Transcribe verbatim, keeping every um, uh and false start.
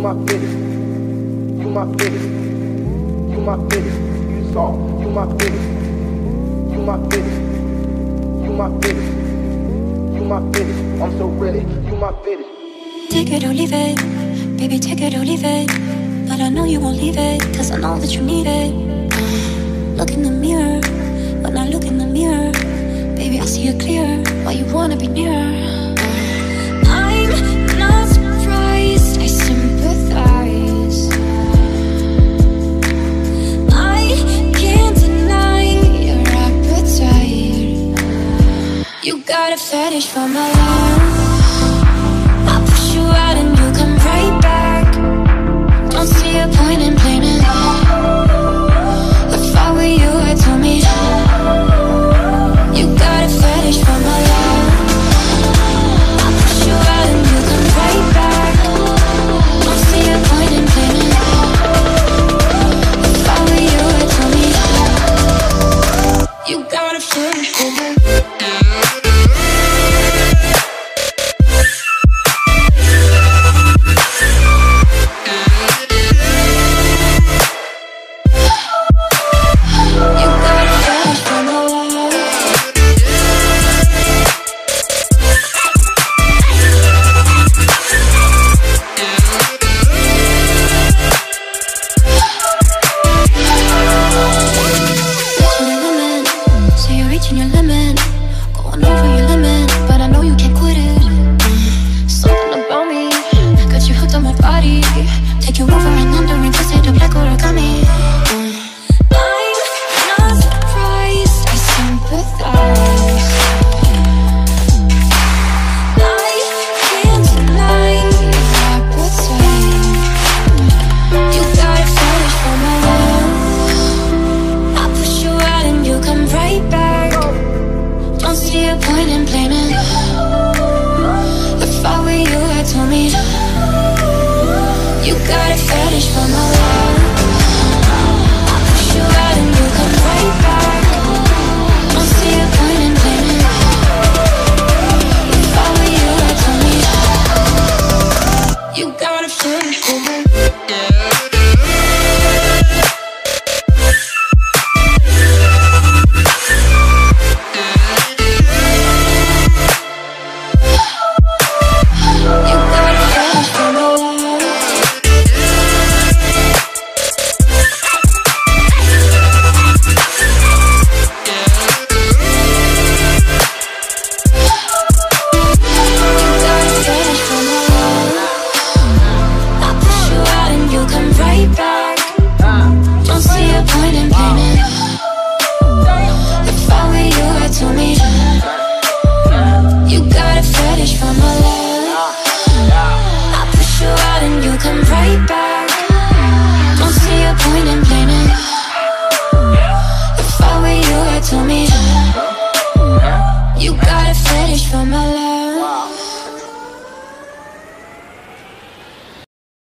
my fitness. You my fitness. You my fitness. You soft. You my fitness. You my fitness. You my fitness. You my fitness. I'm so ready. You my fitness. Take it or leave it, baby, take it or leave it. But I know you won't leave it, cause I know that you need it. Look in the mirror, when I look in the mirror, baby, I see it clear, why you wanna be near. I'm not surprised, I sympathize. I can't deny your appetite. You got a fetish for my love. Out and you come right back. Don't see a point in blaming. If I were you, I'd tell me you got a fetish for my love. I push you out and you come right back. Don't see a point in blaming. If I were you, I'd tell me you got a fetish for my love. You got a fetish for me.